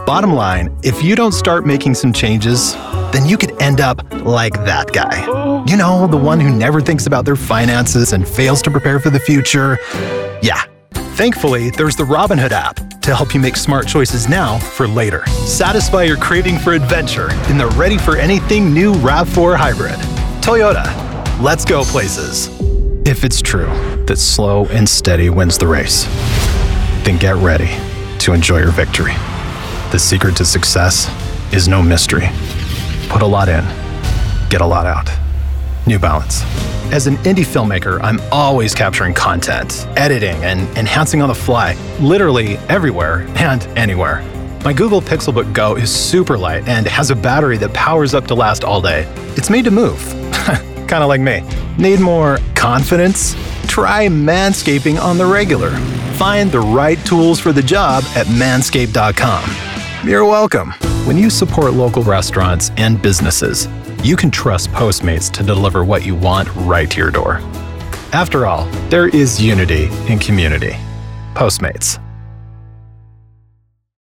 Bottom line, if you don't start making some changes, then you could end up like that guy. You know, the one who never thinks about their finances and fails to prepare for the future. Yeah. Thankfully, there's the Robinhood app to help you make smart choices now for later. Satisfy your craving for adventure in the ready-for-anything new RAV4 Hybrid. Toyota, let's go places. If it's true that slow and steady wins the race, then get ready to enjoy your victory. The secret to success is no mystery. Put a lot in, get a lot out. New Balance. As an indie filmmaker, I'm always capturing content, editing, and enhancing on the fly, literally everywhere and anywhere. My Google Pixelbook Go is super light and has a battery that powers up to last all day. It's made to move. Kind of like me. Need more confidence? Try manscaping on the regular. Find the right tools for the job at manscaped.com. You're welcome. When you support local restaurants and businesses, you can trust Postmates to deliver what you want right to your door. After all, there is unity in community. Postmates.